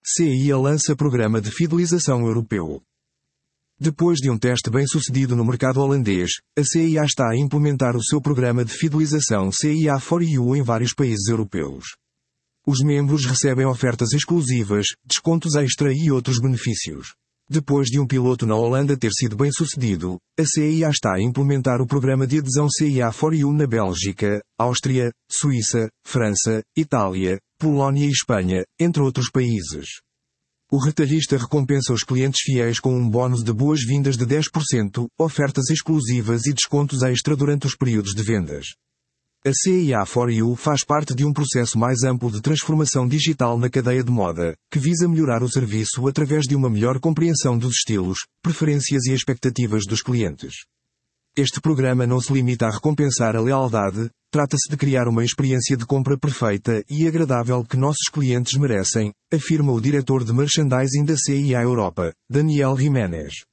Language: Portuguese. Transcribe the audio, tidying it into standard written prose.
CIA lança Programa de Fidelização Europeu. Depois de um teste bem-sucedido no mercado holandês, a CIA está a implementar o seu programa de fidelização CIA4U em vários países europeus. Os membros recebem ofertas exclusivas, descontos extra e outros benefícios. Depois de um piloto na Holanda ter sido bem-sucedido, a CIA está a implementar o programa de adesão CIA4U na Bélgica, Áustria, Suíça, França, Itália, Polónia e Espanha, entre outros países. O retalhista recompensa os clientes fiéis com um bónus de boas-vindas de 10%, ofertas exclusivas e descontos extra durante os períodos de vendas. A CIA4U faz parte de um processo mais amplo de transformação digital na cadeia de moda, que visa melhorar o serviço através de uma melhor compreensão dos estilos, preferências e expectativas dos clientes. Este programa não se limita a recompensar a lealdade, trata-se de criar uma experiência de compra perfeita e agradável que nossos clientes merecem, afirma o diretor de merchandising da CIA Europa, Daniel Jiménez.